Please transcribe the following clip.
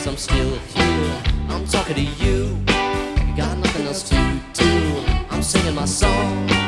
I'm still here, I'm talking to you. You got nothing else to do. I'm singing my song.